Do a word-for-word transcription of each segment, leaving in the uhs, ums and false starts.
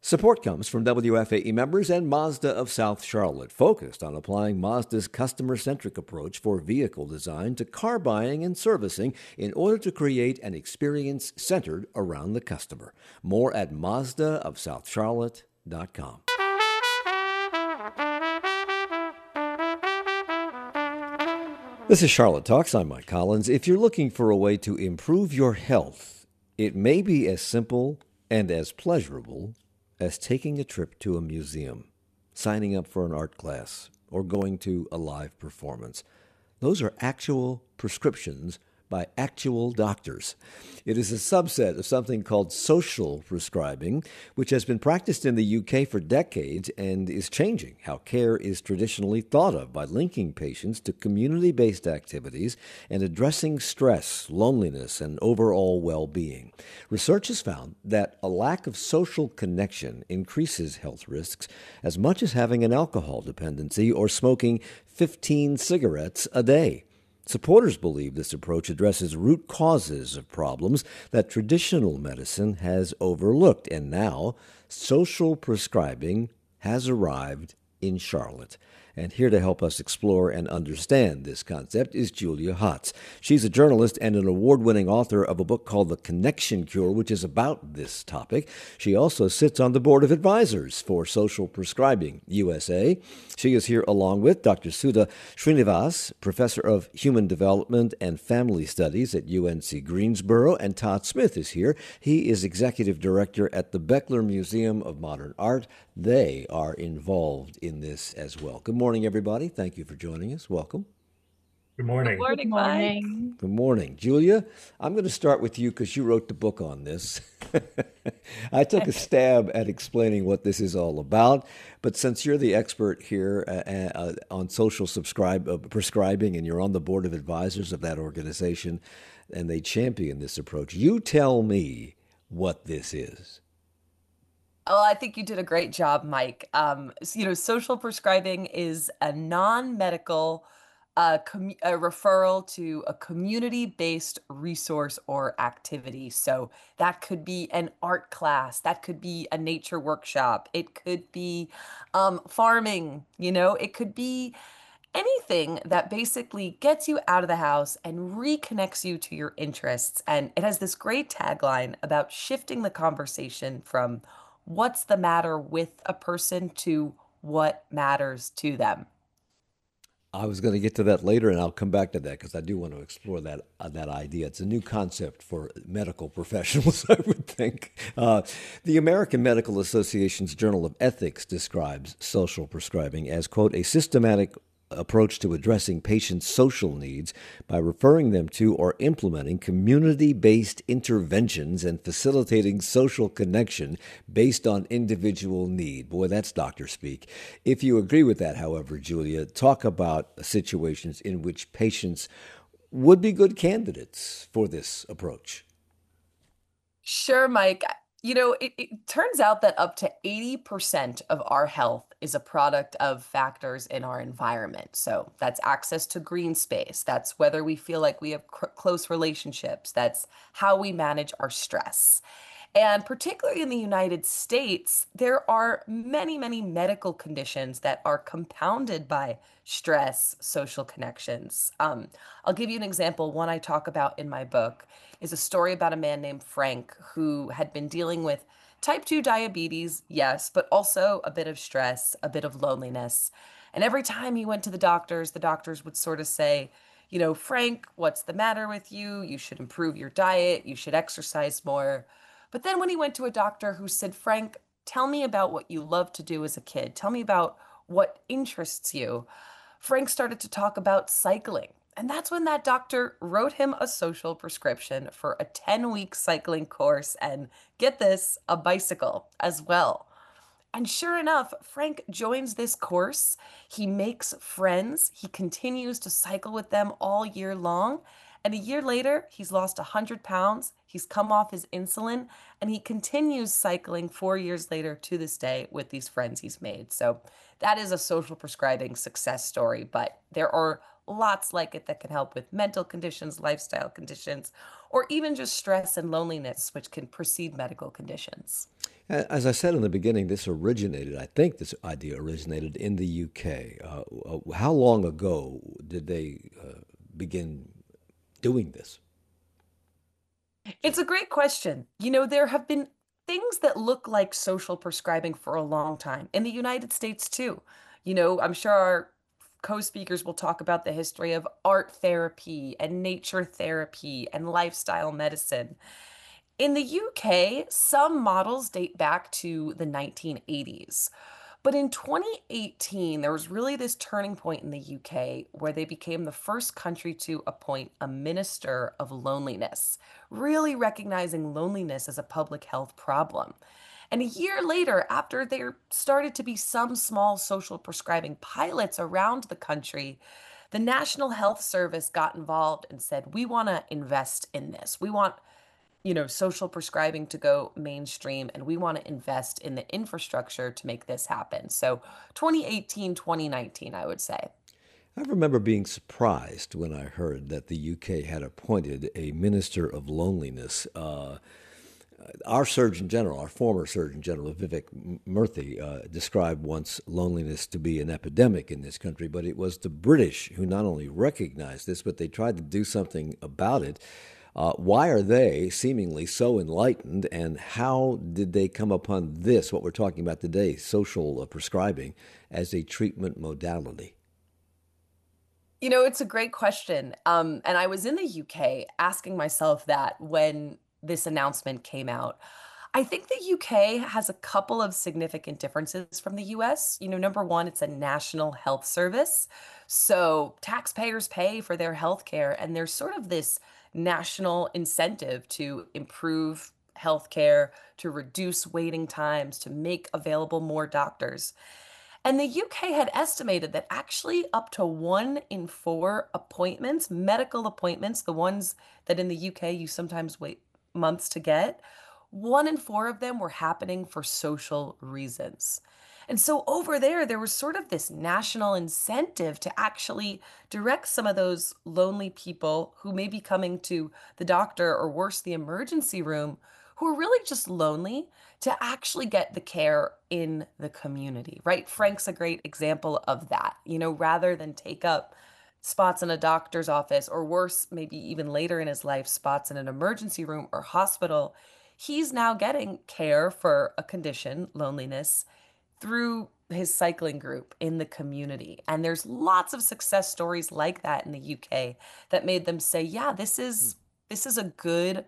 Support comes from W F A E members and Mazda of South Charlotte, focused on applying Mazda's customer-centric approach for vehicle design to car buying and servicing in order to create an experience centered around the customer. More at Mazda of South Charlotte dot com. This is Charlotte Talks. I'm Mike Collins. If you're looking for a way to improve your health, it may be as simple and as pleasurable as taking a trip to a museum, signing up for an art class, or going to a live performance. Those are actual prescriptions by actual doctors. It is a subset of something called social prescribing, which has been practiced in the U K for decades and is changing how care is traditionally thought of by linking patients to community-based activities and addressing stress, loneliness, and overall well-being. Research has found that a lack of social connection increases health risks as much as having an alcohol dependency or smoking fifteen cigarettes a day. Supporters believe this approach addresses root causes of problems that traditional medicine has overlooked, and now social prescribing has arrived in Charlotte. And here to help us explore and understand this concept is Julia Hotz. She's a journalist and an award-winning author of a book called The Connection Cure, which is about this topic. She also sits on the board of advisors for Social Prescribing U S A. She is here along with Doctor Sudha Srinivas, professor of human development and family studies at U N C Greensboro, and Todd Smith is here. He is executive director at the Beckler Museum of Modern Art. They are involved in this as well. Good morning, everybody. Thank you for joining us. Welcome. Good morning. Good morning, Good Mike. morning. Good morning. Julia, I'm going to start with you because you wrote the book on this. I took a stab at explaining what this is all about, but since you're the expert here uh, uh, on social subscribe, uh, prescribing and you're on the board of advisors of that organization and they champion this approach, you tell me what this is. Well, I think you did a great job, Mike. Um, s- you know, social prescribing is a non-medical uh, commu- a referral to a community-based resource or activity. So that could be an art class, that could be a nature workshop, it could be um, farming, you know, it could be anything that basically gets you out of the house and reconnects you to your interests. And it has this great tagline about shifting the conversation from what's the matter with a person to what matters to them. I was going to get to that later, and I'll come back to that because I do want to explore that uh, that idea. It's a new concept for medical professionals, I would think. Uh, the American Medical Association's Journal of Ethics describes social prescribing as, quote, a systematic approach to addressing patients' social needs by referring them to or implementing community-based interventions and facilitating social connection based on individual need. Boy, that's doctor speak. If you agree with that, however, Julia, talk about situations in which patients would be good candidates for this approach. Sure, Mike. You know, it, it turns out that up to eighty percent of our health is a product of factors in our environment. So that's access to green space. That's whether we feel like we have cr- close relationships. That's how we manage our stress. And particularly in the United States, there are many, many medical conditions that are compounded by stress, social connections. Um, I'll give you an example. One I talk about in my book is a story about a man named Frank who had been dealing with type two diabetes, yes, but also a bit of stress, a bit of loneliness. And every time he went to the doctors, the doctors would sort of say, you know, Frank, what's the matter with you? You should improve your diet. You should exercise more. But then when he went to a doctor who said, Frank, tell me about what you love to do as a kid, tell me about what interests you, Frank started to talk about cycling. And that's when that doctor wrote him a social prescription for a ten week cycling course and get this, a bicycle as well. And sure enough, Frank joins this course. He makes friends. He continues to cycle with them all year long. And a year later, he's lost one hundred pounds. He's come off his insulin and he continues cycling four years later to this day with these friends he's made. So that is a social prescribing success story. But there are lots like it that can help with mental conditions, lifestyle conditions, or even just stress and loneliness, which can precede medical conditions. As I said in the beginning, this originated, I think this idea originated in the U K. Uh, uh, how long ago did they uh, begin doing this? It's a great question. You know, there have been things that look like social prescribing for a long time in the United States too. You know, I'm sure our co-speakers will talk about the history of art therapy and nature therapy and lifestyle medicine. In the U K, some models date back to the nineteen eighties. But in twenty eighteen, there was really this turning point in the U K where they became the first country to appoint a minister of loneliness, really recognizing loneliness as a public health problem. And a year later, after there started to be some small social prescribing pilots around the country, the National Health Service got involved and said, we want to invest in this. We want you know, social prescribing to go mainstream, and we want to invest in the infrastructure to make this happen. So twenty eighteen, twenty nineteen, I would say. I remember being surprised when I heard that the U K had appointed a minister of loneliness. Uh, our Surgeon General, our former Surgeon General, Vivek Murthy, uh, described once loneliness to be an epidemic in this country, but it was the British who not only recognized this, but they tried to do something about it. Uh, why are they seemingly so enlightened, and how did they come upon this, what we're talking about today, social uh, prescribing, as a treatment modality? You know, it's a great question. Um, and I was in the U K asking myself that when this announcement came out. I think the U K has a couple of significant differences from the U S. You know, number one, it's a national health service. So taxpayers pay for their health care, and there's sort of this national incentive to improve healthcare, to reduce waiting times, to make available more doctors. And the U K had estimated that actually up to one in four appointments, medical appointments, the ones that in the U K you sometimes wait months to get, one in four of them were happening for social reasons. And so over there, there was sort of this national incentive to actually direct some of those lonely people who may be coming to the doctor or worse, the emergency room, who are really just lonely to actually get the care in the community, right? Frank's a great example of that. You know, rather than take up spots in a doctor's office or worse, maybe even later in his life, spots in an emergency room or hospital, he's now getting care for a condition, loneliness, through his cycling group in the community. And there's lots of success stories like that in the U K that made them say, yeah, this is this is a good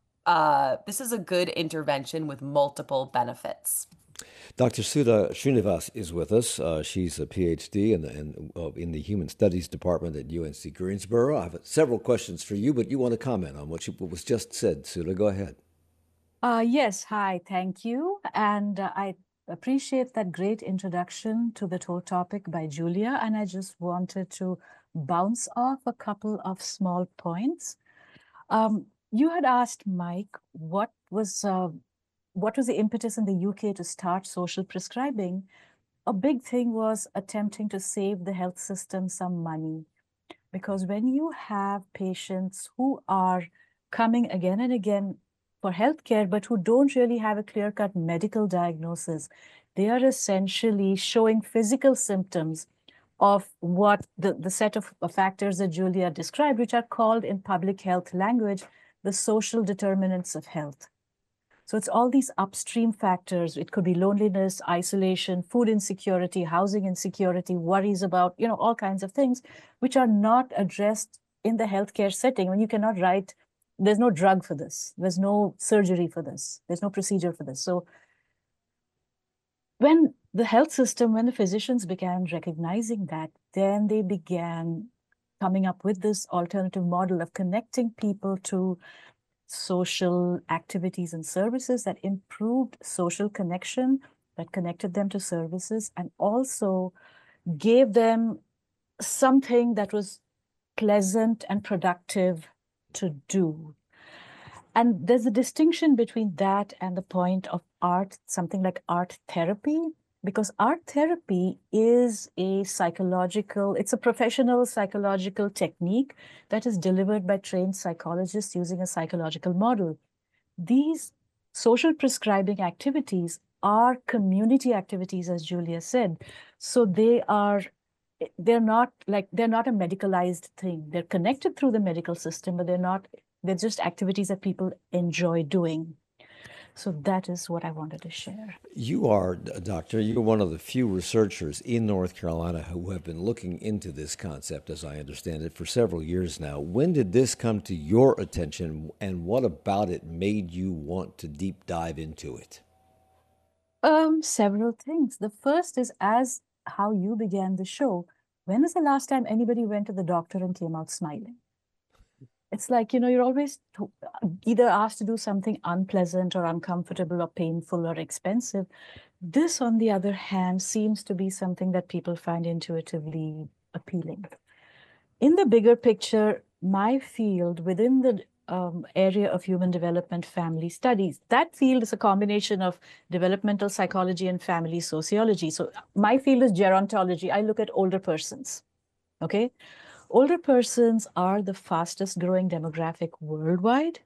uh, this is a good intervention with multiple benefits. Doctor Sudha Srinivas is with us. Uh, she's a PhD in the, in, uh, in the Human Studies Department at U N C Greensboro. I have several questions for you, but you want to comment on what, you, what was just said. Sudha, go ahead. Uh, yes, hi, thank you. And uh, I appreciate that great introduction to the whole topic by Julia. And I just wanted to bounce off a couple of small points. Um, you had asked Mike what was uh, what was the impetus in the U K to start social prescribing. A big thing was attempting to save the health system some money. Because when you have patients who are coming again and again for healthcare, but who don't really have a clear-cut medical diagnosis, they are essentially showing physical symptoms of what the, the set of factors that Julia described, which are called in public health language, the social determinants of health. So it's all these upstream factors. It could be loneliness, isolation, food insecurity, housing insecurity, worries about, you know, all kinds of things, which are not addressed in the healthcare setting. When you cannot write, there's no drug for this. There's no surgery for this. There's no procedure for this. So when the health system, when the physicians began recognizing that, then they began coming up with this alternative model of connecting people to social activities and services that improved social connection, that connected them to services, and also gave them something that was pleasant and productive to do. And there's a distinction between that and the point of art, something like art therapy. because art therapy is a psychological, it's a professional psychological technique that is delivered by trained psychologists using a psychological model. These social prescribing activities are community activities, as Julia said. So they are, they're not like, they're not a medicalized thing. They're connected through the medical system, but they're not, they're just activities that people enjoy doing. So that is what I wanted to share. You are, Doctor, you're one of the few researchers in North Carolina who have been looking into this concept, as I understand it, for several years now. When did this come to your attention, and what about it made you want to deep dive into it? Um, several things. The first is, as how you began the show. When was the last time anybody went to the doctor and came out smiling? It's like, you know, you're always either asked to do something unpleasant or uncomfortable or painful or expensive. This, on the other hand, seems to be something that people find intuitively appealing. In the bigger picture, my field within the um, area of human development family studies, that field is a combination of developmental psychology and family sociology. So my field is gerontology. I look at older persons, okay? Older persons are the fastest growing demographic worldwide.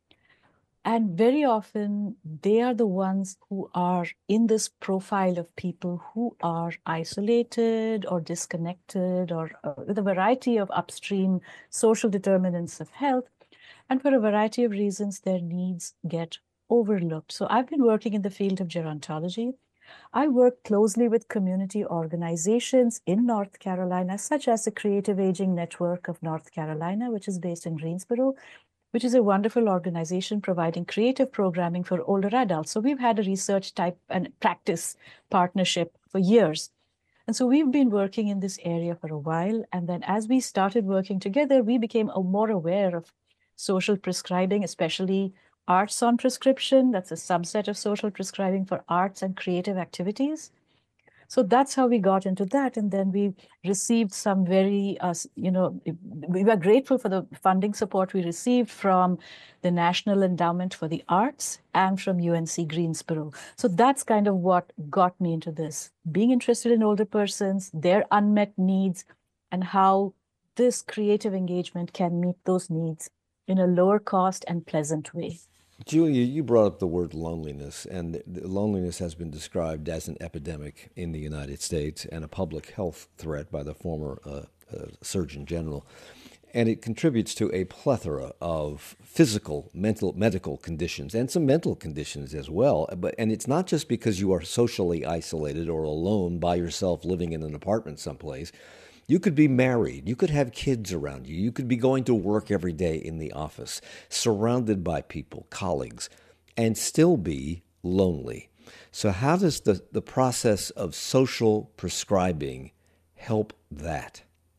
And very often they are the ones who are in this profile of people who are isolated or disconnected or uh, with a variety of upstream social determinants of health. And for a variety of reasons, their needs get overlooked. So I've been working in the field of gerontology. I work closely with community organizations in North Carolina, such as the Creative Aging Network of North Carolina, which is based in Greensboro, which is a wonderful organization providing creative programming for older adults. So we've had a research type and practice partnership for years. And so we've been working in this area for a while. And then as we started working together, we became more aware of social prescribing, especially arts on prescription. That's a subset of social prescribing for arts and creative activities. So that's how we got into that. And then we received some very, uh, you know, we were grateful for the funding support we received from the National Endowment for the Arts and from U N C Greensboro. So that's kind of what got me into this, being interested in older persons, their unmet needs, and how this creative engagement can meet those needs in a lower cost and pleasant way. Julia, you brought up the word loneliness, and loneliness has been described as an epidemic in the United States and a public health threat by the former uh, uh, Surgeon General. And it contributes to a plethora of physical, mental, medical conditions and some mental conditions as well. But and it's not just because you are socially isolated or alone by yourself living in an apartment someplace. You could be married. You could have kids around you. You could be going to work every day in the office, surrounded by people, colleagues, and still be lonely. So how does the, the process of social prescribing help that?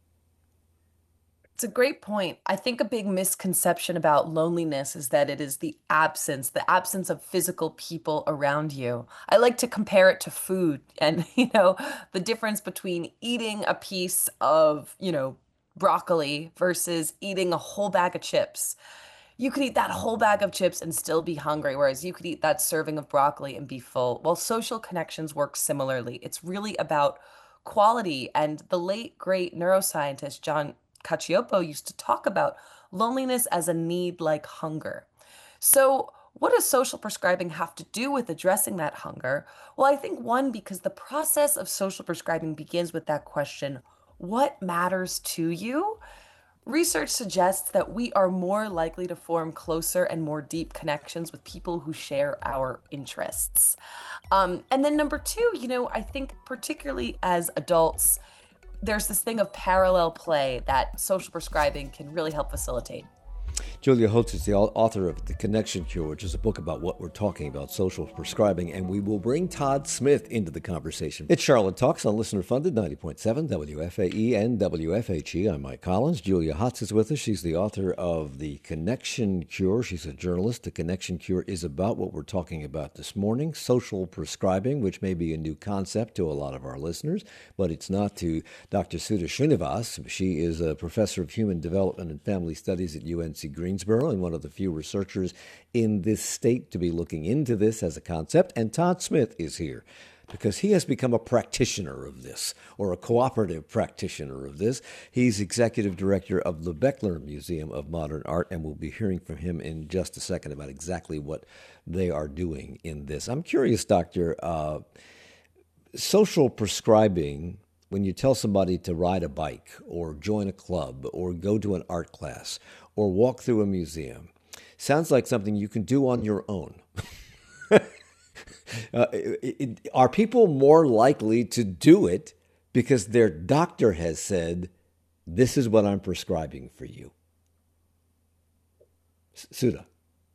It's a great point. I think a big misconception about loneliness is that it is the absence, the absence of physical people around you. I like to compare it to food and, you know, the difference between eating a piece of, you know, broccoli versus eating a whole bag of chips. You could eat that whole bag of chips and still be hungry, whereas you could eat that serving of broccoli and be full. Well, social connections work similarly. It's really about quality. And the late, great neuroscientist, John Cacioppo, used to talk about loneliness as a need like hunger. So, what does social prescribing have to do with addressing that hunger? Well, I think one, because the process of social prescribing begins with that question, what matters to you? Research suggests that we are more likely to form closer and more deep connections with people who share our interests. Um, and then number two, you know, I think particularly as adults, there's this thing of parallel play that social prescribing can really help facilitate. Julia Holtz is the author of The Connection Cure, which is a book about what we're talking about, social prescribing, and we will bring Todd Smith into the conversation. It's Charlotte Talks on listener-funded ninety point seven W F A E and W F H E. I'm Mike Collins. Julia Holtz is with us. She's the author of The Connection Cure. She's a journalist. The Connection Cure is about what we're talking about this morning, social prescribing, which may be a new concept to a lot of our listeners, but it's not to Doctor Sudha Srinivas. She is a professor of human development and family studies at U N C Greensboro and one of the few researchers in this state to be looking into this as a concept. And Todd Smith is here. because he has become a practitioner of this, or a cooperative practitioner of this. He's executive director of the Beckler Museum of Modern Art, and we'll be hearing from him in just a second about exactly what they are doing in this. I'm curious, Doctor, uh, social prescribing, when you tell somebody to ride a bike or join a club or go to an art class or walk through a museum, sounds like something you can do on your own. Uh, it, it, are people more likely to do it because their doctor has said, this is what I'm prescribing for you? Sudha.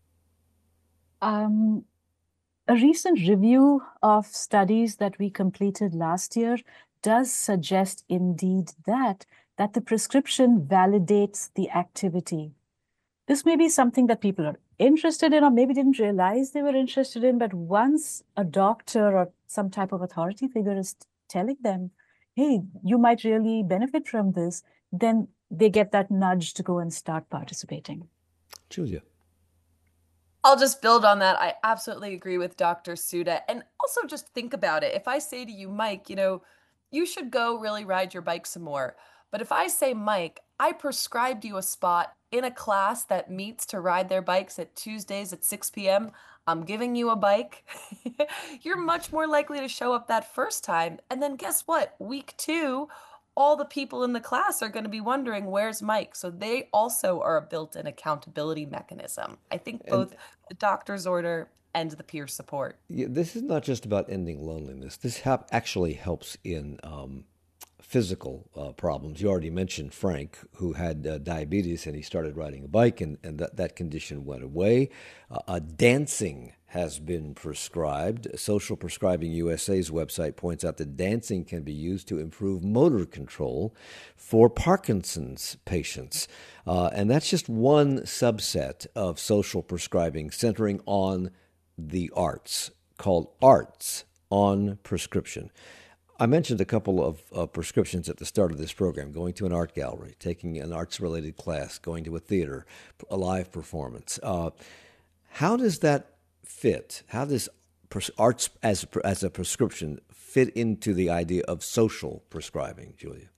Um, a recent review of studies that we completed last year does suggest indeed that, that the prescription validates the activity. This may be something that people are interested in or maybe didn't realize they were interested in, but once a doctor or some type of authority figure is telling them, hey, you might really benefit from this, then they get that nudge to go and start participating. Julia. I'll just build on that. I absolutely agree with Doctor Sudha. And also just think about it. If I say to you, Mike, you know, you should go really ride your bike some more. But if I say, Mike, I prescribed you a spot in a class that meets to ride their bikes at Tuesdays at six p.m., I'm giving you a bike, you're much more likely to show up that first time. And then guess what? Week two, all the people in the class are going to be wondering, where's Mike? So they also are a built-in accountability mechanism. I think both and, the doctor's order and the peer support. Yeah, this is not just about ending loneliness. This ha- actually helps in um, physical uh, problems. You already mentioned Frank, who had uh, diabetes, and he started riding a bike, and, and that, that condition went away. Uh, uh, dancing has been prescribed. Social Prescribing U S A's website points out that dancing can be used to improve motor control for Parkinson's patients. Uh, and that's just one subset of social prescribing centering on the arts, called Arts on Prescription. I mentioned a couple of uh, prescriptions at the start of this program: going to an art gallery, taking an arts-related class, going to a theater, a live performance. Uh, how does that fit? How does pres- arts as, as a prescription fit into the idea of social prescribing, Julia?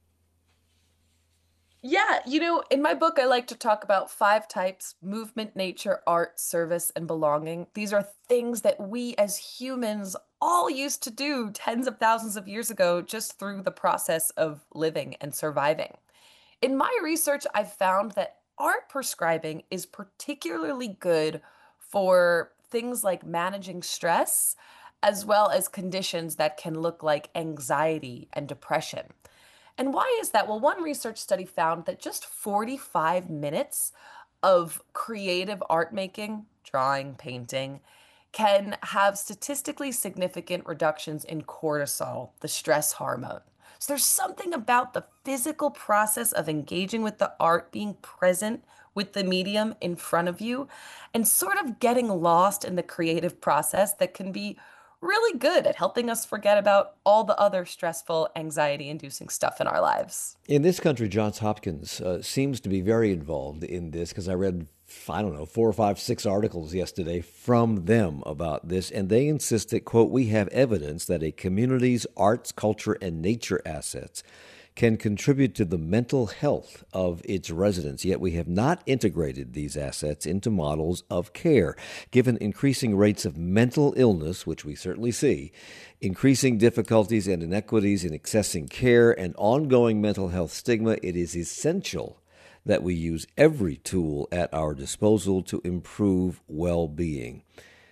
Yeah, you know, in my book, I like to talk about five types: movement, nature, art, service, and belonging. These are things that we as humans all used to do tens of thousands of years ago, just through the process of living and surviving. In my research, I've found that art prescribing is particularly good for things like managing stress, as well as conditions that can look like anxiety and depression. And why is that? Well, one research study found that just forty-five minutes of creative art making, drawing, painting, can have statistically significant reductions in cortisol, the stress hormone. So there's something about the physical process of engaging with the art, being present with the medium in front of you, and sort of getting lost in the creative process that can be really good at helping us forget about all the other stressful, anxiety-inducing stuff in our lives. In this country, Johns Hopkins uh, seems to be very involved in this, because I read, I don't know, four or five, six articles yesterday from them about this, and they insist that, quote, we have evidence that a community's arts, culture, and nature assets can contribute to the mental health of its residents, yet we have not integrated these assets into models of care. Given increasing rates of mental illness, which we certainly see, increasing difficulties and inequities in accessing care, and ongoing mental health stigma, it is essential that we use every tool at our disposal to improve well-being.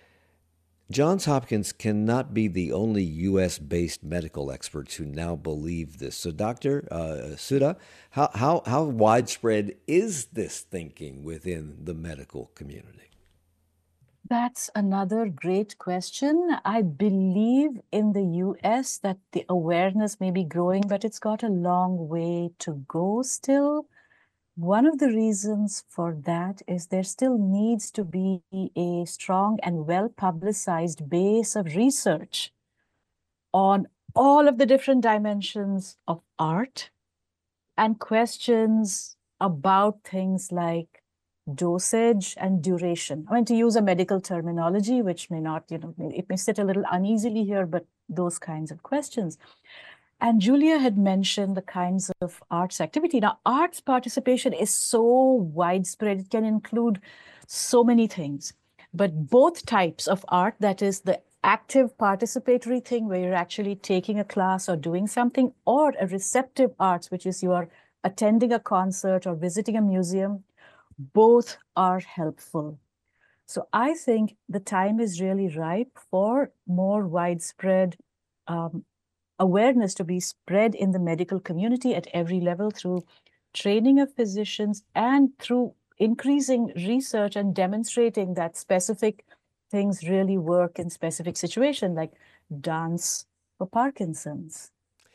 Johns Hopkins cannot be the only U S-based medical experts who now believe this. So, Doctor Uh, Sudha, how, how, how widespread is this thinking within the medical community? That's another great question. I believe in the U S that the awareness may be growing, but it's got a long way to go still. One of the reasons for that is there still needs to be a strong and well-publicized base of research on all of the different dimensions of art and questions about things like dosage and duration. I mean, to use a medical terminology, which may not, you know, it may sit a little uneasily here, but those kinds of questions. And Julia had mentioned the kinds of arts activity. Now, arts participation is so widespread, it can include so many things. But both types of art, that is the active participatory thing where you're actually taking a class or doing something, or a receptive arts, which is you are attending a concert or visiting a museum, both are helpful. So I think the time is really ripe for more widespread um, awareness to be spread in the medical community at every level through training of physicians and through increasing research and demonstrating that specific things really work in specific situations, like dance for Parkinson's.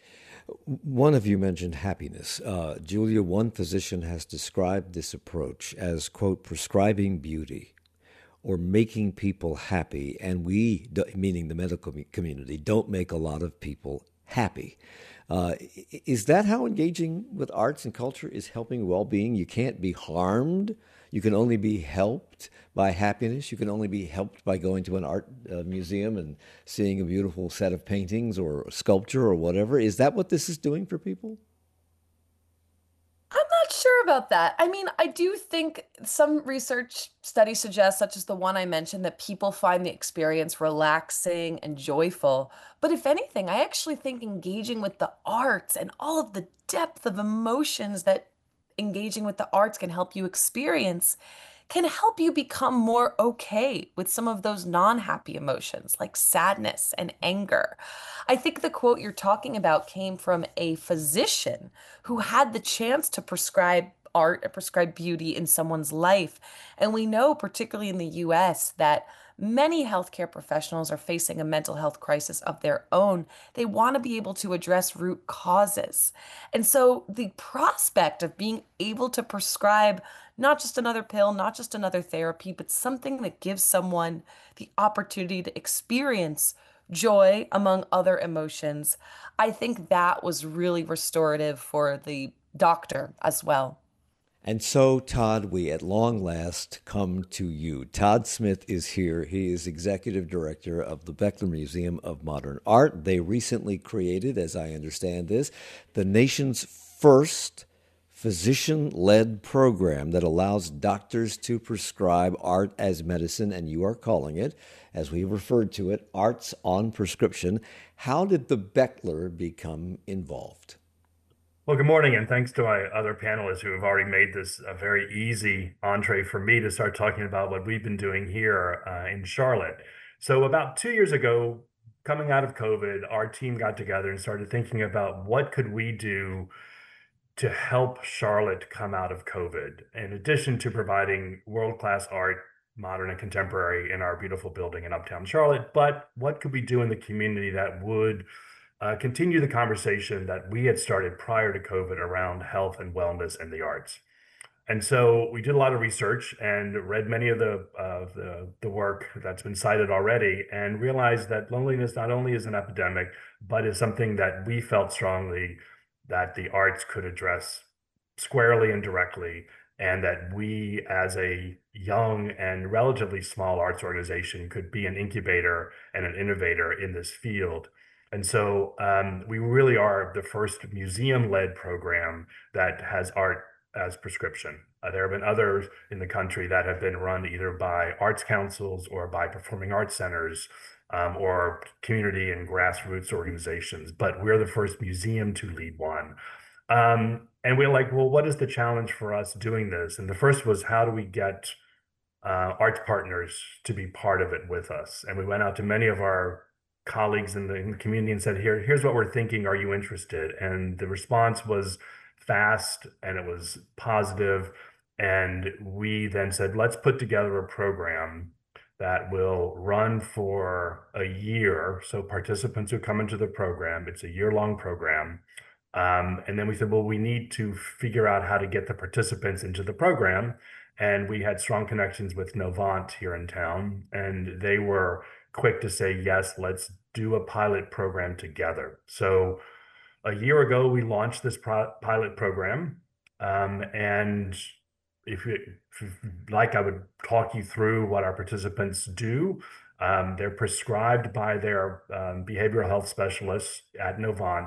One of you mentioned happiness. Uh, Julia, one physician has described this approach as, quote, prescribing beauty or making people happy. And we, meaning the medical community, don't make a lot of people happy. Uh, is that how engaging with arts and culture is helping well-being? You can't be harmed. You can only be helped by happiness. You can only be helped by going to an art uh, museum and seeing a beautiful set of paintings or sculpture or whatever. Is that what this is doing for people? I'm not sure about that. I mean, I do think some research studies suggest, such as the one I mentioned, that people find the experience relaxing and joyful. But if anything, I actually think engaging with the arts and all of the depth of emotions that engaging with the arts can help you experience can help you become more okay with some of those non-happy emotions like sadness and anger. I think the quote you're talking about came from a physician who had the chance to prescribe art and prescribe beauty in someone's life. And we know, particularly in the U S, that many healthcare professionals are facing a mental health crisis of their own. They want to be able to address root causes. And so the prospect of being able to prescribe not just another pill, not just another therapy, but something that gives someone the opportunity to experience joy among other emotions, I think that was really restorative for the doctor as well. And so, Todd, we at long last come to you. Todd Smith is here. He is executive director of the Beckler Museum of Modern Art. They recently created, as I understand this, the nation's first physician-led program that allows doctors to prescribe art as medicine, and you are calling it, as we referred to it, arts on prescription. How did the Beckler become involved? Well, good morning, and thanks to my other panelists who have already made this a very easy entree for me to start talking about what we've been doing here uh, in Charlotte. So about two years ago, coming out of COVID, our team got together and started thinking about what could we do to help Charlotte come out of COVID, in addition to providing world-class art, modern and contemporary, in our beautiful building in Uptown Charlotte. But what could we do in the community that would Uh, continue the conversation that we had started prior to COVID around health and wellness and the arts? And so we did a lot of research and read many of the, uh, the, the work that's been cited already, and realized that loneliness not only is an epidemic, but is something that we felt strongly that the arts could address squarely and directly, and that we as a young and relatively small arts organization could be an incubator and an innovator in this field. And so um, we really are the first museum-led program that has art as prescription. Uh, there have been others in the country that have been run either by arts councils or by performing arts centers um, or community and grassroots organizations, but we're the first museum to lead one. Um, and we're like, well, what is the challenge for us doing this? And the first was, how do we get uh, arts partners to be part of it with us? And we went out to many of our colleagues in the, in the community and said, here, here's what we're thinking. Are you interested? And the response was fast and it was positive. And we then said, let's put together a program that will run for a year. So participants who come into the program, it's a year-long program. Um, and then we said, well, we need to figure out how to get the participants into the program. And we had strong connections with Novant here in town, and they were quick to say, yes, let's do a pilot program together. So a year ago, we launched this pro pilot program. Um, and if you if you'd like, I would talk you through what our participants do. Um, they're prescribed by their um, behavioral health specialists at Novant,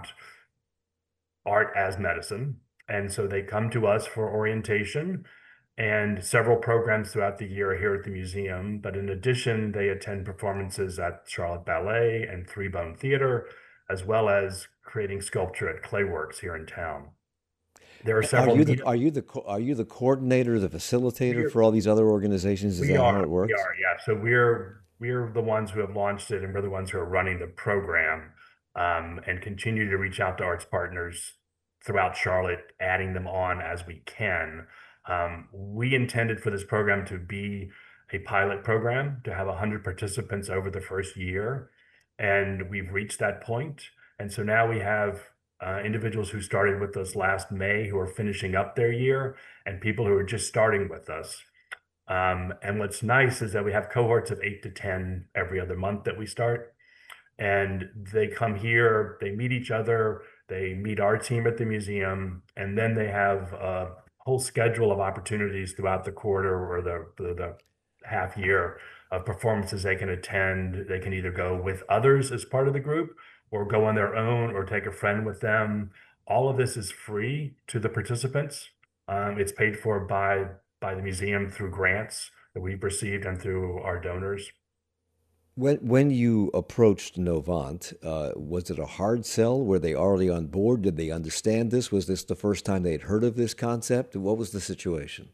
art as medicine. And so they come to us for orientation and several programs throughout the year here at the museum. But in addition, they attend performances at Charlotte Ballet and Three Bone Theater, as well as creating sculpture at Clayworks here in town. There are Are several you the meet- are you the co- are you the coordinator, the facilitator We're- for all these other organizations? Is we that how are, it works? we are, yeah. So we're we're the ones who have launched it, and we're the ones who are running the program, um, and continue to reach out to arts partners throughout Charlotte, adding them on as we can. Um, we intended for this program to be a pilot program, to have one hundred participants over the first year, and we've reached that point. And so now we have uh, individuals who started with us last May who are finishing up their year, and people who are just starting with us. Um, and what's nice is that we have cohorts of eight to ten every other month that we start. And they come here, they meet each other, they meet our team at the museum, and then they have a whole schedule of opportunities throughout the quarter or the, the, the half year of performances they can attend. They can either go with others as part of the group or go on their own or take a friend with them. All of this is free to the participants. Um, it's paid for by by the museum through grants that we've received and through our donors. When when you approached Novant, uh, was it a hard sell? Were they already on board? Did they understand this? Was this the first time they had heard of this concept? What was the situation?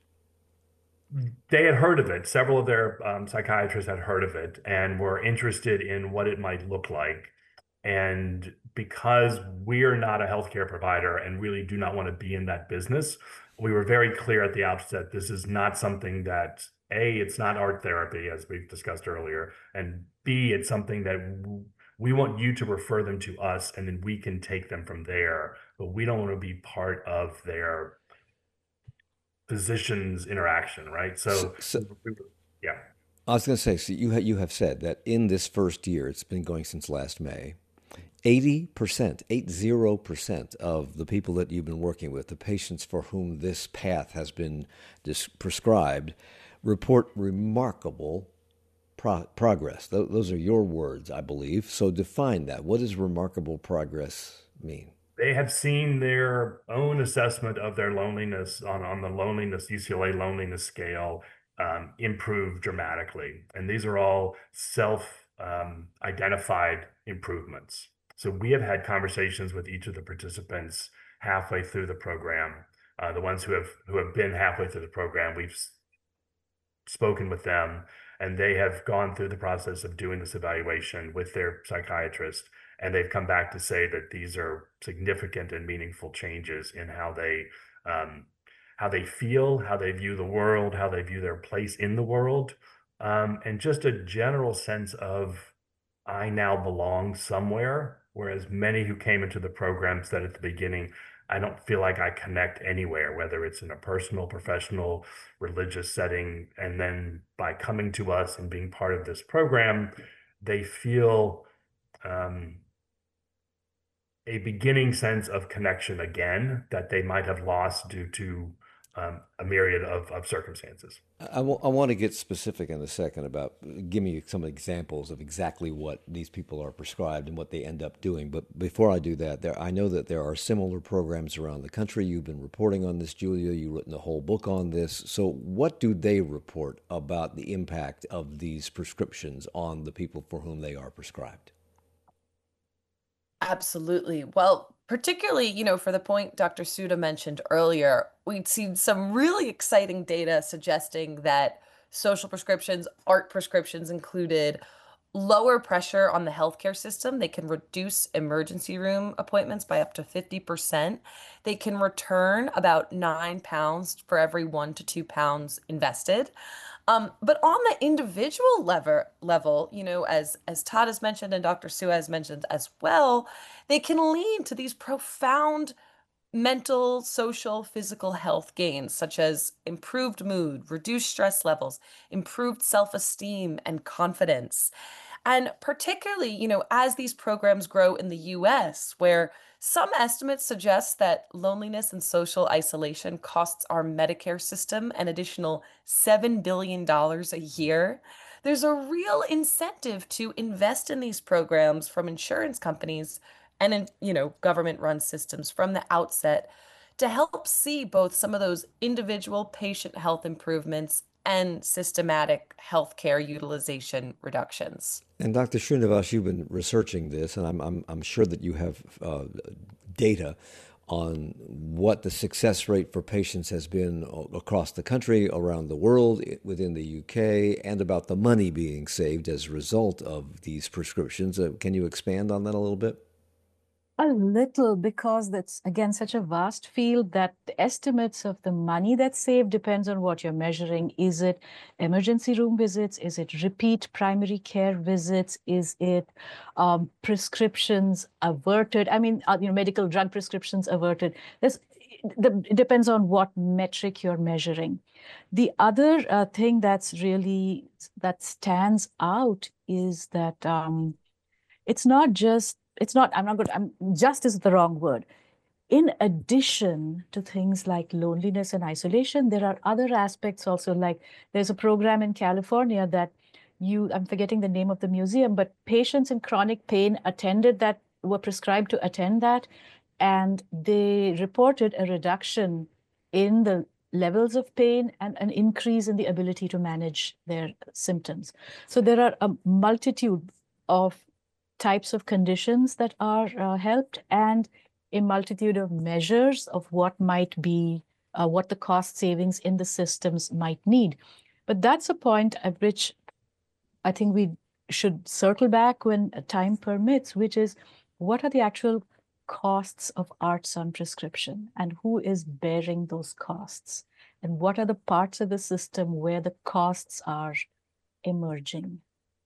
They had heard of it. Several of their um, psychiatrists had heard of it and were interested in what it might look like. And because we're not a healthcare provider and really do not want to be in that business, we were very clear at the outset, this is not something that, A, it's not art therapy, as we've discussed earlier, and B, it's something that w- we want you to refer them to us and then we can take them from there, but we don't want to be part of their physicians interaction, right? So, So, so yeah. I was going to say, so you ha you have said that in this first year, it's been going since last May, eighty percent, eight zero percent of the people that you've been working with, the patients for whom this path has been dis prescribed, report remarkable pro progress. Th those are your words, I believe. So define that. What does remarkable progress mean? They have seen their own assessment of their loneliness on, on the loneliness, U C L A loneliness scale, um, improve dramatically. And these are all self um, identified improvements. So we have had conversations with each of the participants halfway through the program. Uh, the ones who have who have been halfway through the program, we've spoken with them, and they have gone through the process of doing this evaluation with their psychiatrist, and they've come back to say that these are significant and meaningful changes in how they um, how they feel, how they view the world, how they view their place in the world, um, and just a general sense of I now belong somewhere. Whereas many who came into the program said at the beginning, I don't feel like I connect anywhere, whether it's in a personal, professional, religious setting. And then by coming to us and being part of this program, they feel um, a beginning sense of connection again that they might have lost due to um, a myriad of, of circumstances. I, w I want to get specific in a second about, give me some examples of exactly what these people are prescribed and what they end up doing. But before I do that, there, I know that there are similar programs around the country. You've been reporting on this, Julia. You've written a whole book on this. So what do they report about the impact of these prescriptions on the people for whom they are prescribed? Absolutely. Well, particularly, you know, for the point Doctor Suda mentioned earlier, we'd seen some really exciting data suggesting that social prescriptions, art prescriptions included, lower pressure on the healthcare system. They can reduce emergency room appointments by up to fifty percent. They can return about nine pounds for every one to two pounds invested. Um, but on the individual level, level, you know, as as Todd has mentioned and Doctor Sue has mentioned as well, they can lead to these profound mental, social, physical health gains, such as improved mood, reduced stress levels, improved self-esteem and confidence. And particularly, you know, as these programs grow in the U S, where some estimates suggest that loneliness and social isolation costs our Medicare system an additional seven billion dollars a year, there's a real incentive to invest in these programs from insurance companies and in, you know, government-run systems from the outset to help see both some of those individual patient health improvements and systematic healthcare utilization reductions. And Doctor Srinivas, you've been researching this, and I'm I'm, I'm sure that you have uh, data on what the success rate for patients has been across the country, around the world, within the U K, and about the money being saved as a result of these prescriptions. Uh, can you expand on that a little bit? A little, because that's again such a vast field that the estimates of the money that's saved depends on what you're measuring. Is it emergency room visits? Is it repeat primary care visits? Is it um, prescriptions averted? I mean, uh, you know, medical drug prescriptions averted. This the, it depends on what metric you're measuring. The other uh, thing that's really that stands out is that um, it's not just It's not, I'm not good, I'm, just is the wrong word. In addition to things like loneliness and isolation, there are other aspects also, like there's a program in California that you, I'm forgetting the name of the museum, but patients in chronic pain attended that, were prescribed to attend that, and they reported a reduction in the levels of pain and an increase in the ability to manage their symptoms. So there are a multitude of types of conditions that are uh, helped, and a multitude of measures of what might be, uh, what the cost savings in the systems might need. But that's a point at which I think we should circle back when time permits, which is what are the actual costs of ARTS on prescription, and who is bearing those costs? And what are the parts of the system where the costs are emerging?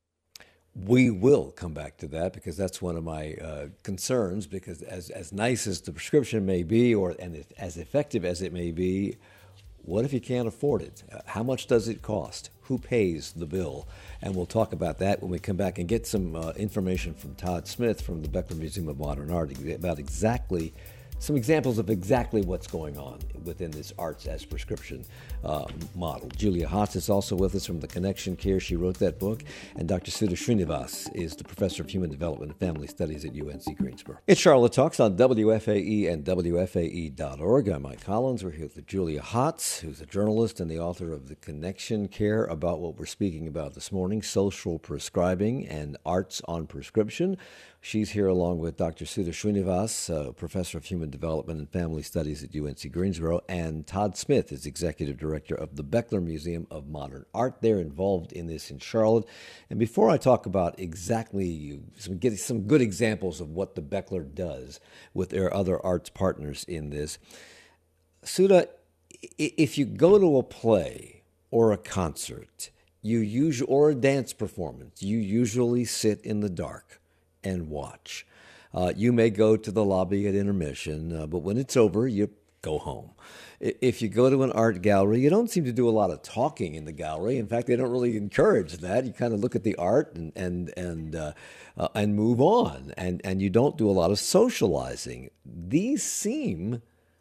We will come back to that because that's one of my uh, concerns. Because as as nice as the prescription may be, or and if, as effective as it may be, what if you can't afford it? Uh, how much does it cost? Who pays the bill? And we'll talk about that when we come back and get some uh, information from Todd Smith from the Beckler Museum of Modern Art about exactly some examples of exactly what's going on within this ARTS as prescription uh, model. Julia Hotz is also with us from the Connection Care. She wrote that book. And Doctor Sudha Srinivas is the Professor of Human Development and Family Studies at U N C Greensboro. It's Charlotte Talks on W F A E and W F A E dot org. I'm Mike Collins. We're here with Julia Hotz, who's a journalist and the author of the Connection Care, about what we're speaking about this morning, social prescribing and ARTS on prescription. She's here along with Doctor Sudha Srinivas, uh, Professor of Human Development and Family Studies at U N C Greensboro, and Todd Smith is Executive Director of the Beckler Museum of Modern Art. They're involved in this in Charlotte. And before I talk about exactly, some, get some good examples of what the Beckler does with their other arts partners in this, Sudha, if you go to a play or a concert, you usually, or a dance performance, you usually sit in the dark and watch. Uh, you may go to the lobby at intermission, uh, but when it's over, you go home. If you go to an art gallery, you don't seem to do a lot of talking in the gallery. In fact, they don't really encourage that. You kind of look at the art and and and uh, uh, and move on, and and you don't do a lot of socializing. These seem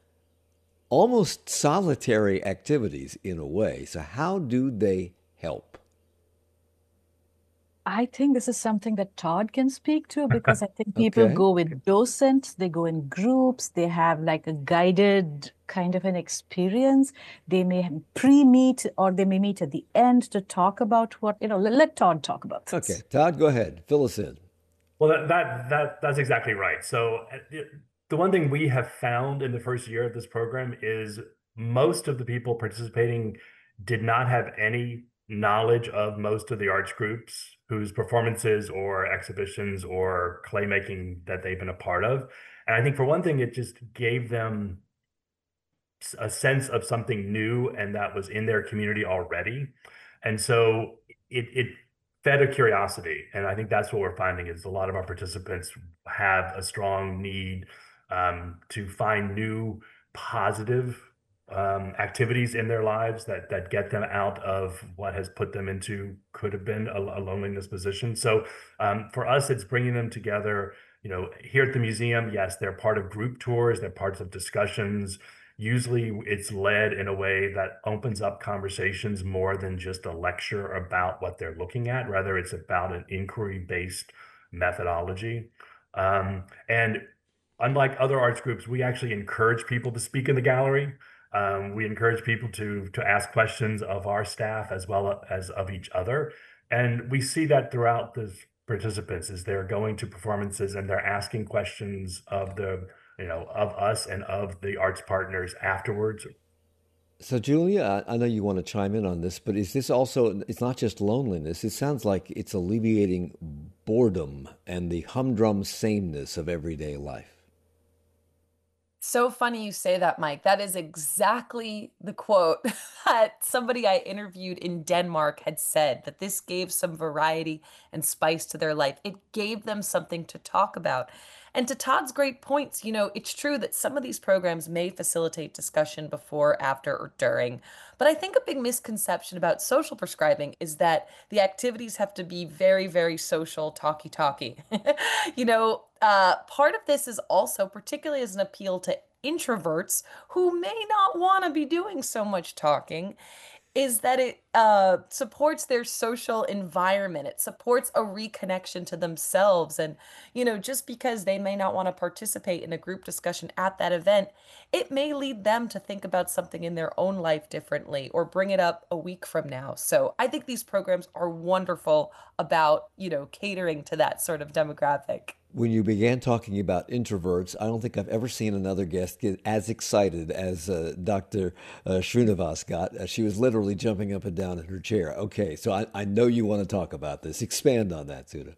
almost solitary activities in a way. So how do they help? I think this is something that Todd can speak to, because I think people Okay. go with docents, they go in groups, they have like a guided kind of an experience. They may pre-meet or they may meet at the end to talk about what, you know, let, let Todd talk about this. Okay, Todd, go ahead. Fill us in. Well, that, that that that's exactly right. So uh, it- the one thing we have found in the first year of this program is most of the people participating did not have any knowledge of most of the arts groups whose performances or exhibitions or clay making that they've been a part of. And I think for one thing, it just gave them s- a sense of something new and that was in their community already. And so it it fed a curiosity. And I think that's what we're finding is a lot of our participants have a strong need um, to find new positive um, activities in their lives that that get them out of what has put them into could have been a, a loneliness position. So um, for us, it's bringing them together. You know, here at the museum, yes, they're part of group tours, they're parts of discussions. Usually it's led in a way that opens up conversations more than just a lecture about what they're looking at. Rather, it's about an inquiry-based methodology. Um, and unlike other arts groups, we actually encourage people to speak in the gallery. Um, we encourage people to to ask questions of our staff as well as of each other. And we see that throughout the participants as they're going to performances and they're asking questions of the, you know, of us and of the arts partners afterwards. So, Julia, I I know you want to chime in on this, but is this also, it's not just loneliness. It sounds like it's alleviating boredom and the humdrum sameness of everyday life. So funny you say that, Mike. That is exactly the quote that somebody I interviewed in Denmark had said, that this gave some variety and spice to their life. It gave them something to talk about. And to Todd's great points, you know, it's true that some of these programs may facilitate discussion before, after, or during. But I think a big misconception about social prescribing is that the activities have to be very, very social, talky talky. You know, uh, part of this is also, particularly as an appeal to introverts who may not want to be doing so much talking, is that it uh, supports their social environment. It supports a reconnection to themselves. And, you know, just because they may not want to participate in a group discussion at that event, it may lead them to think about something in their own life differently or bring it up a week from now. So I think these programs are wonderful about, you know, catering to that sort of demographic. When you began talking about introverts, I don't think I've ever seen another guest get as excited as uh, Doctor Uh, Srinivas got. Uh, she was literally jumping up and down in her chair. Okay, so I, I know you want to talk about this. Expand on that, Sudha.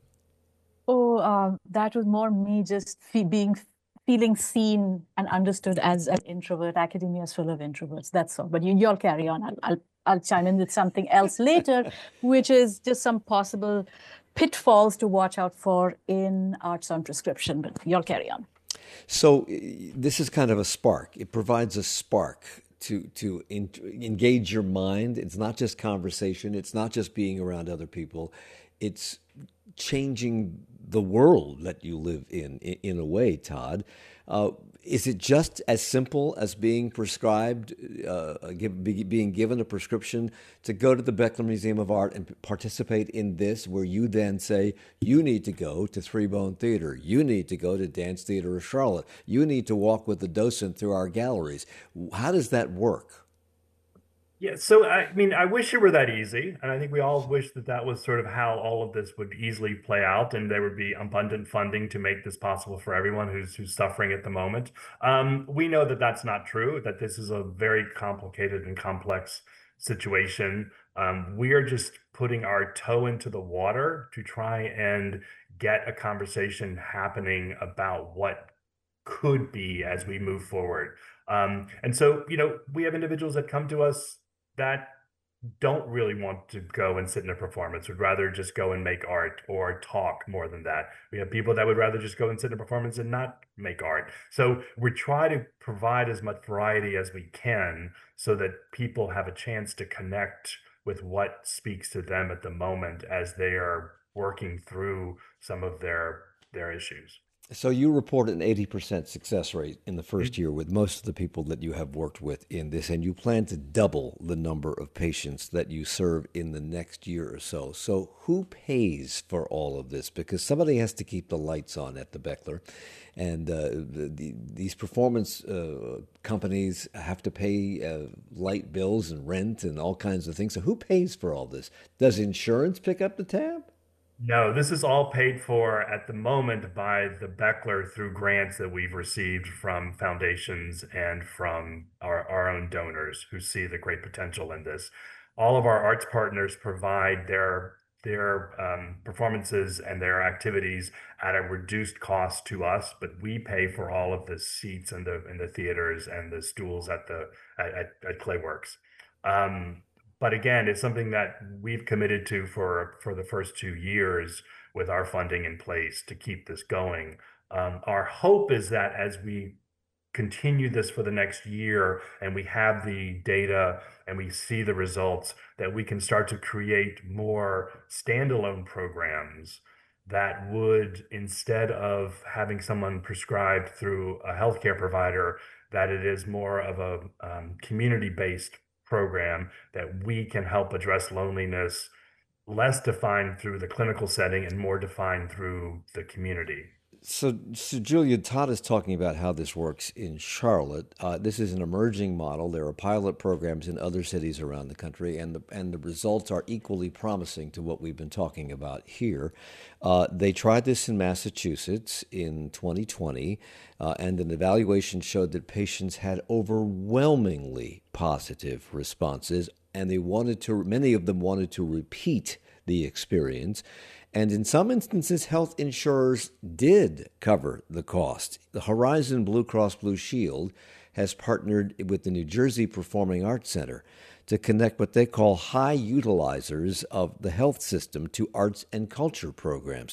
Oh, uh, that was more me just fe being feeling seen and understood as an introvert. Academia is full of introverts. That's all. But you, you'll carry on. I'll, I'll I'll chime in with something else later, which is just some possible pitfalls to watch out for in arts on prescription. But you'll carry on. So i- this is kind of a spark. It provides a spark to to en- engage your mind. It's not just conversation. It's not just being around other people. It's changing the world that you live in, in, in a way, Todd. Uh, is it just as simple as being prescribed, uh, give, be, being given a prescription to go to the Beckler Museum of Art and participate in this, where you then say, you need to go to Three Bone Theater, you need to go to Dance Theater of Charlotte, you need to walk with the docent through our galleries? How does that work? Yeah, so I mean, I wish it were that easy, and I think we all wish that that was sort of how all of this would easily play out, and there would be abundant funding to make this possible for everyone who's who's suffering at the moment. Um, we know that that's not true, that this is a very complicated and complex situation. Um, we are just putting our toe into the water to try and get a conversation happening about what could be as we move forward. Um, and so, you know, we have individuals that come to us that don't really want to go and sit in a performance, would rather just go and make art or talk more than that. We have people that would rather just go and sit in a performance and not make art. So we try to provide as much variety as we can so that people have a chance to connect with what speaks to them at the moment as they are working through some of their their issues. So you report an eighty percent success rate in the first year with most of the people that you have worked with in this, and you plan to double the number of patients that you serve in the next year or so. So who pays for all of this? Because somebody has to keep the lights on at the Beckler, and uh, the, the, these performance uh, companies have to pay uh, light bills and rent and all kinds of things. So who pays for all this? Does insurance pick up the tab? No, this is all paid for at the moment by the Beckler through grants that we've received from foundations and from our, our own donors who see the great potential in this. All of our arts partners provide their their um, performances and their activities at a reduced cost to us, but we pay for all of the seats in the in the theaters and the stools at the at, at, at Clayworks. Um, but again, it's something that we've committed to for for the first two years with our funding in place to keep this going. Um, our hope is that as we continue this for the next year and we have the data and we see the results, that we can start to create more standalone programs that would, instead of having someone prescribed through a healthcare provider, that it is more of a um, community-based program that we can help address loneliness, less defined through the clinical setting and more defined through the community. So, so Julia, Todd is talking about how this works in Charlotte. Uh, this is an emerging model. There are pilot programs in other cities around the country, and the and the results are equally promising to what we've been talking about here. Uh, they tried this in Massachusetts in twenty twenty, uh, and an evaluation showed that patients had overwhelmingly positive responses, and they wanted to. Many of them wanted to repeat the experience. And in some instances, health insurers did cover the cost. The Horizon Blue Cross Blue Shield has partnered with the New Jersey Performing Arts Center to connect what they call high utilizers of the health system to arts and culture programs.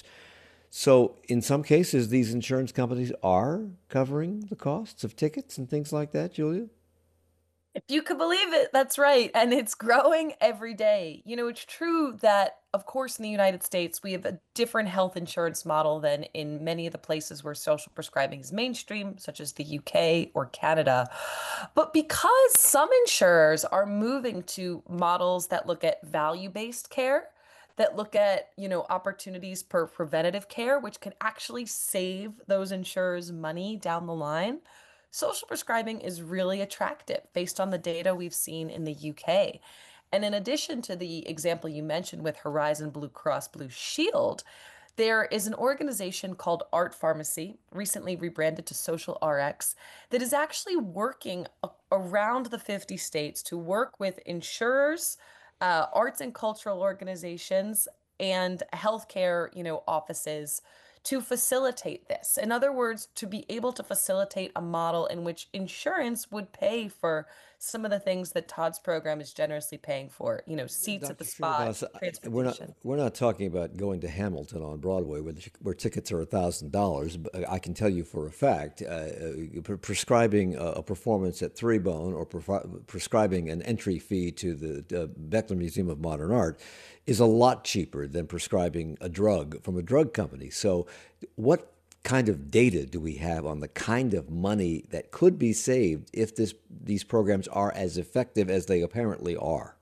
So in some cases, these insurance companies are covering the costs of tickets and things like that, Julia? If you could believe it, that's right. And it's growing every day. You know, it's true that, of course, in the United States, we have a different health insurance model than in many of the places where social prescribing is mainstream, such as the U K or Canada. But because some insurers are moving to models that look at value-based care, that look at, you know, opportunities for preventative care, which can actually save those insurers money down the line, social prescribing is really attractive based on the data we've seen in the U K. And in addition to the example you mentioned with Horizon Blue Cross Blue Shield, there is an organization called Art Pharmacy, recently rebranded to Social R X, that is actually working a- around the fifty states to work with insurers, uh, arts and cultural organizations, and healthcare, you know, offices to facilitate this. In other words, to be able to facilitate a model in which insurance would pay for some of the things that Todd's program is generously paying for, you know, seats at the doctor spa, Srinivasan, I- we're not transportation. we're not talking about going to Hamilton on Broadway where, the, where tickets are a thousand dollars. But I can tell you for a fact, uh, uh, pre- prescribing a, a performance at Three Bone or pre- prescribing an entry fee to the uh, Beckler Museum of Modern Art is a lot cheaper than prescribing a drug from a drug company. So, what kind of data do we have on the kind of money that could be saved if this these programs are as effective as they apparently are?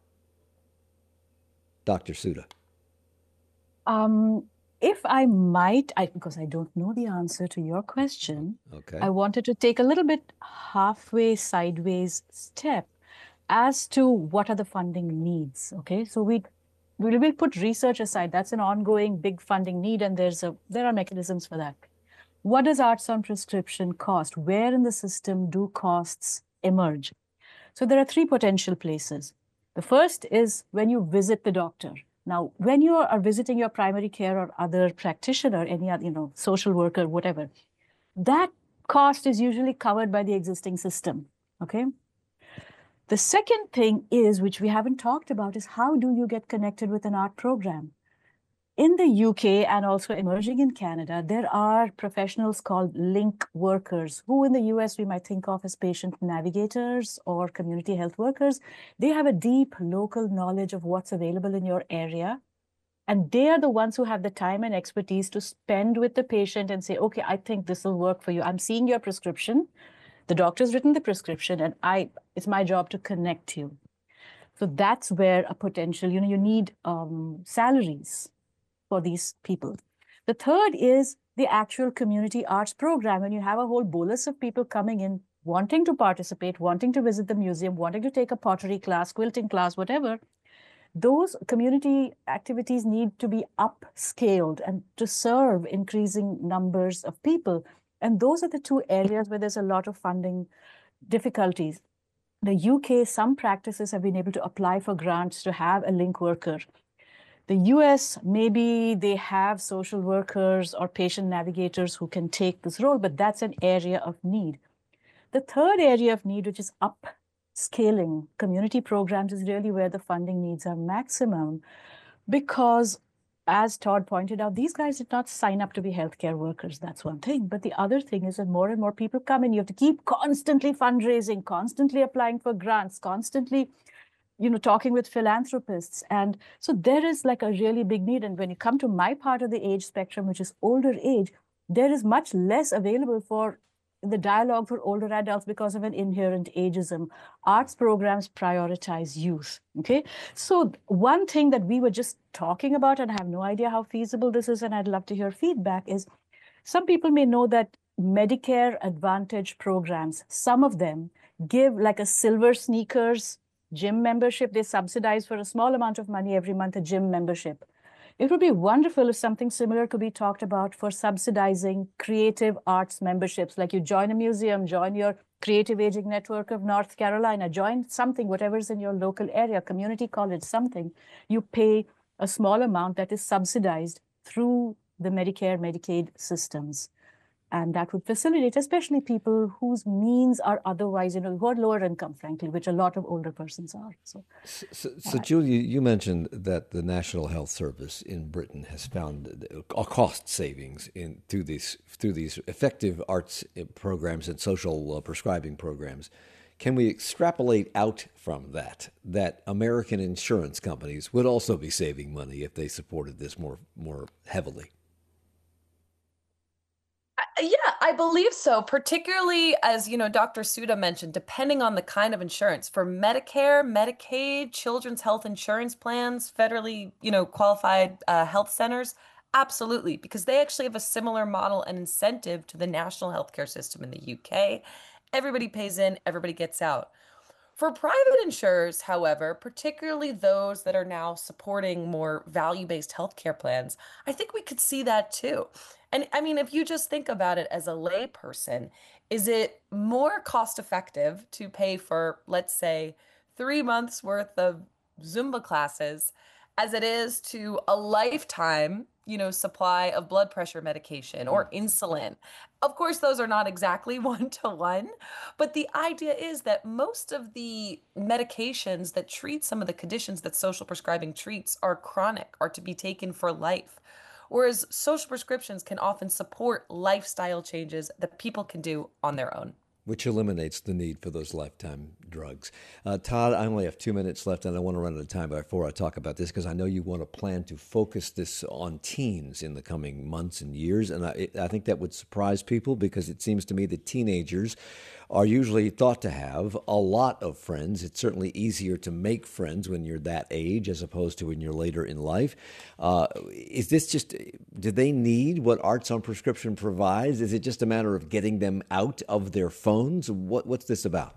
Doctor Suda. Um, if I might, I, because I don't know the answer to your question, Okay. I wanted to take a little bit halfway sideways step as to what are the funding needs. Okay, so we we will put research aside. That's an ongoing big funding need, and there's a there are mechanisms for that. What does arts on prescription cost? Where in the system do costs emerge? So there are three potential places. The first is when you visit the doctor. Now, when you are visiting your primary care or other practitioner, any other, you know, social worker, whatever, that cost is usually covered by the existing system, okay? The second thing is, which we haven't talked about, is how do you get connected with an art program? In the U K and also emerging in Canada, there are professionals called link workers, who in the U S we might think of as patient navigators or community health workers. They have a deep local knowledge of what's available in your area. And they are the ones who have the time and expertise to spend with the patient and say, okay, I think this will work for you. I'm seeing your prescription. The doctor's written the prescription, and I it's my job to connect you. So that's where a potential, you know, you need um, salaries for these people. The third is the actual community arts program. When you have a whole bolus of people coming in, wanting to participate, wanting to visit the museum, wanting to take a pottery class, quilting class, whatever, those community activities need to be upscaled and to serve increasing numbers of people. And those are the two areas where there's a lot of funding difficulties. The U K, some practices have been able to apply for grants to have a link worker. The U S, maybe they have social workers or patient navigators who can take this role, but that's an area of need. The third area of need, which is upscaling community programs, is really where the funding needs are maximum, because as Todd pointed out, these guys did not sign up to be healthcare workers. That's one thing. But the other thing is that more and more people come in. You have to keep constantly fundraising, constantly applying for grants, constantly you know, talking with philanthropists. And so there is like a really big need. And when you come to my part of the age spectrum, which is older age, there is much less available for the dialogue for older adults because of an inherent ageism. Arts programs prioritize youth, okay? So one thing that we were just talking about, and I have no idea how feasible this is, and I'd love to hear feedback, is some people may know that Medicare Advantage programs, some of them give like a silver sneakers gym membership. They subsidize for a small amount of money every month a gym membership. It would be wonderful if something similar could be talked about for subsidizing creative arts memberships, like you join a museum, join your Creative Aging Network of North Carolina, join something, whatever's in your local area, community college, something. You pay a small amount that is subsidized through the Medicare, Medicaid systems. And that would facilitate, especially people whose means are otherwise, you know, who are lower income, frankly, which a lot of older persons are. So, so, so Julia, you mentioned that the National Health Service in Britain has found a cost savings in through these through these effective arts programs and social uh, prescribing programs. Can we extrapolate out from that that American insurance companies would also be saving money if they supported this more more heavily? Yeah, I believe so, particularly as, you know, Doctor Sudha mentioned, depending on the kind of insurance. For Medicare, Medicaid, children's health insurance plans, federally, you know, qualified uh, health centers, absolutely, because they actually have a similar model and incentive to the national healthcare system in the U K. Everybody pays in, everybody gets out. For private insurers, however, particularly those that are now supporting more value-based healthcare plans, I think we could see that too. And I mean, if you just think about it as a layperson, is it more cost effective to pay for, let's say, three months worth of Zumba classes as it is to a lifetime, you know, supply of blood pressure medication or insulin? Of course, those are not exactly one to one, but the idea is that most of the medications that treat some of the conditions that social prescribing treats are chronic, are to be taken for life. Whereas social prescriptions can often support lifestyle changes that people can do on their own, which eliminates the need for those lifetime drugs. Uh, Todd, I only have two minutes left, and I want to run out of time before I talk about this, because I know you want to plan to focus this on teens in the coming months and years, and I, I think that would surprise people, because it seems to me that teenagers are usually thought to have a lot of friends. It's certainly easier to make friends when you're that age as opposed to when you're later in life. Uh, is this just, do they need what Arts on Prescription provides? Is it just a matter of getting them out of their phones? What, what's this about?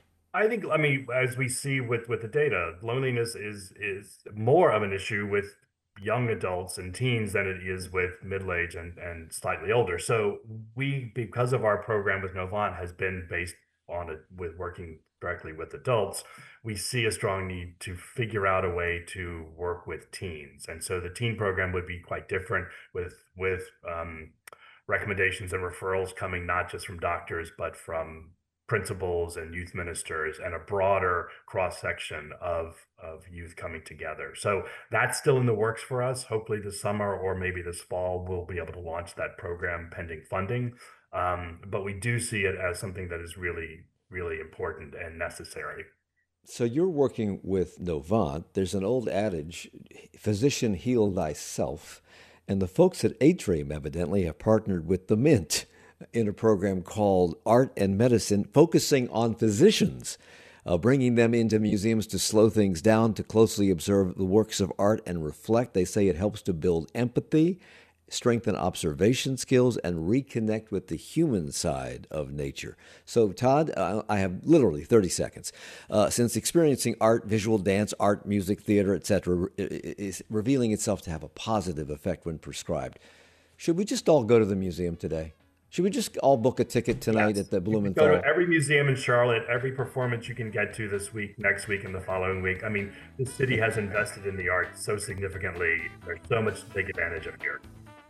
I think, I mean, as we see with, with the data, loneliness is is more of an issue with young adults and teens than it is with middle-aged and, and slightly older. So we, because of our program with Novant has been based on it with working directly with adults, we see a strong need to figure out a way to work with teens. And so the teen program would be quite different, with, with um, recommendations and referrals coming not just from doctors, but from principals and youth ministers, and a broader cross-section of, of youth coming together. So that's still in the works for us. Hopefully this summer or maybe this fall, we'll be able to launch that program pending funding. Um, but we do see it as something that is really, really important and necessary. So you're working with Novant. There's an old adage, physician, heal thyself. And the folks at Atrium evidently have partnered with the Mint in a program called Art and Medicine, focusing on physicians, uh, bringing them into museums to slow things down, to closely observe the works of art and reflect. They say it helps to build empathy, strengthen observation skills, and reconnect with the human side of nature. So, Todd, uh, I have literally thirty seconds. Uh, since experiencing art, visual, dance, art, music, theater, et cetera, is revealing itself to have a positive effect when prescribed, should we just all go to the museum today? Should we just all book a ticket tonight yes. at the Blumenthal? Go to every museum in Charlotte, every performance you can get to this week, next week, and the following week. I mean, the city has invested in the arts so significantly. There's so much to take advantage of here.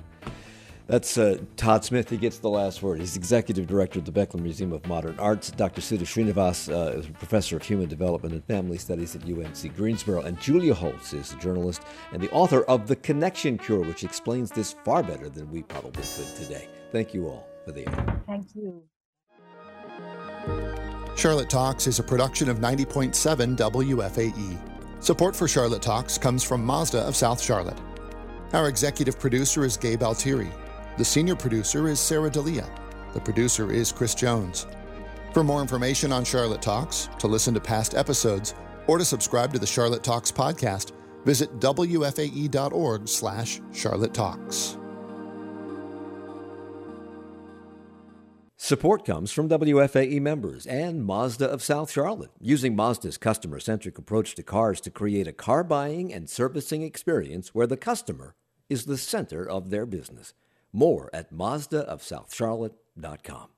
That's uh, Todd Smith. He gets the last word. He's executive director of the Beckler Museum of Modern Arts. Doctor Sudha Srinivas uh, is a professor of human development and family studies at U N C Greensboro. And Julia Holtz is a journalist and the author of The Connection Cure, which explains this far better than we probably could today. Thank you all for the hour. Thank you. Charlotte Talks is a production of ninety point seven W F A E. Support for Charlotte Talks comes from Mazda of South Charlotte. Our executive producer is Gabe Altieri. The senior producer is Sarah D'Elia. The producer is Chris Jones. For more information on Charlotte Talks, to listen to past episodes, or to subscribe to the Charlotte Talks podcast, visit W F A E dot org slash Charlotte Talks. Support comes from W F A E members and Mazda of South Charlotte, using Mazda's customer-centric approach to cars to create a car buying and servicing experience where the customer is the center of their business. More at Mazda of South Charlotte dot com.